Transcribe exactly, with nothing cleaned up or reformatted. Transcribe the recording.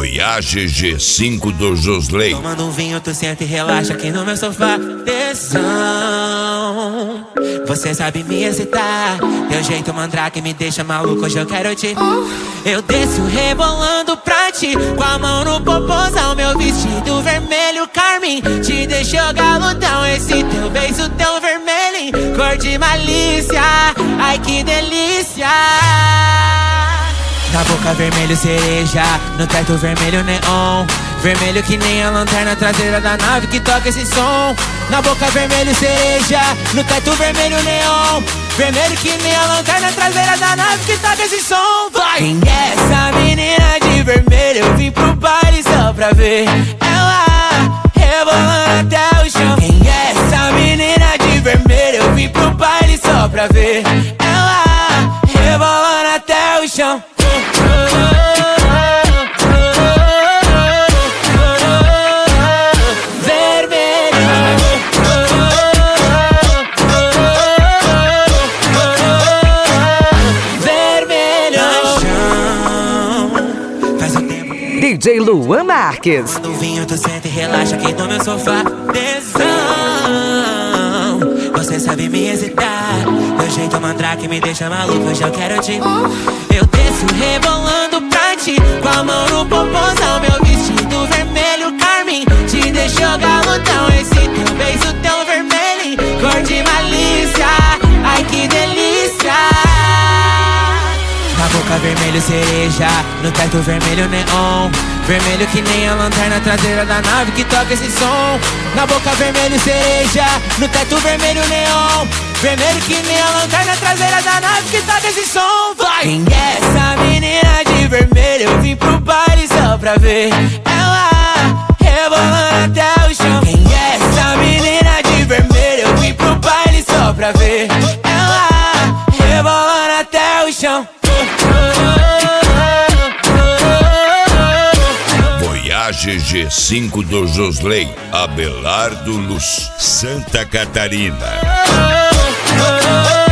Voyage G cinco do Josley. Tomando um vinho, tu senta e relaxa aqui no meu sofá. Tesão, você sabe me excitar. Teu jeito mandrake me deixa maluco, hoje eu quero te. Eu desço rebolando pra ti, com a mão no popozão. Meu vestido vermelho carmim te deixou galudão. Esse teu beijo tão vermelho, cor de malícia. Ai que delícia. Na boca vermelho cereja, no teto vermelho neon. Vermelho que nem a lanterna traseira da nave que toca esse som. Na boca vermelho cereja, no teto vermelho neon. Vermelho que nem a lanterna traseira da nave que toca esse som. Vai! Quem é essa menina de vermelho? Eu vim pro baile só pra ver ela rebolando até o chão. Quem é essa menina de vermelho? Eu vim pro baile só pra ver ela rebolando até o chão. D J Luan Marques. No vinho tu senta e relaxa aqui no meu sofá. Tesão, você sabe me excitar. Teu jeito mandrake me deixa maluco, hoje eu quero te. Eu desço rebolando pra ti, com a mão no popozão. Meu vestido vermelho carmim te deixou galudão. Esse teu beijo tão vermelho, cor de malícia. Ai que delícia. Na boca vermelho cereja, no teto vermelho neon. Vermelho que nem a lanterna traseira da nave que toca esse som. Na boca vermelho cereja, no teto vermelho neon. Vermelho que nem a lanterna traseira da nave que toca esse som. Vai! Quem é essa menina de vermelho? Eu vim pro baile só pra ver ela rebolando até o chão. Quem é essa menina de vermelho? Eu vim pro baile só pra ver ela rebolando até o chão. Voyage G cinco do Josley, Abelardo Luz, Santa Catarina.